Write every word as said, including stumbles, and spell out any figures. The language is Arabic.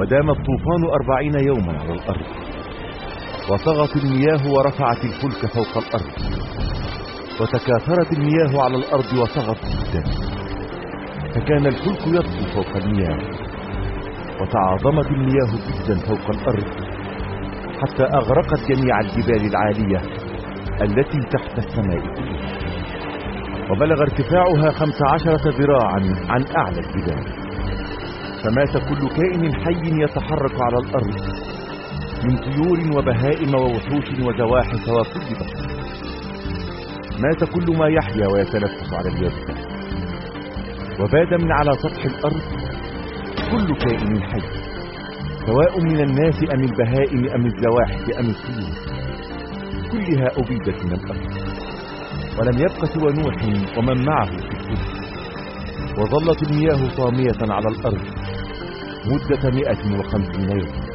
ودام الطوفان أربعين يوما على الأرض، وطغت المياه ورفعت الفلك فوق الأرض، وتكاثرت المياه على الأرض وطغت جدا، فكان الفلك يطفو فوق المياه، وتعاظمت المياه جدا فوق الأرض حتى أغرقت جميع الجبال العالية التي تحت السماء كلها، وبلغ ارتفاعها خمس عشرة ذراعا عن أعلى الجبال، فمات كل كائن حي يتحرك على الأرض من طيور وبهائم ووحوش وزواحف وكل بشر. مات كل ما يحيا ويتنفس على اليابسة، وباد من على سطح الأرض كل كائن حي، سواء من الناس أم البهائم أم الزواحف أم الطيور، كلها أبيدت من الأرض، ولم يبق سوى نوح ومن معه في الفلك، وظلت المياه طامية على الأرض مدة مئة وخمسين يوما.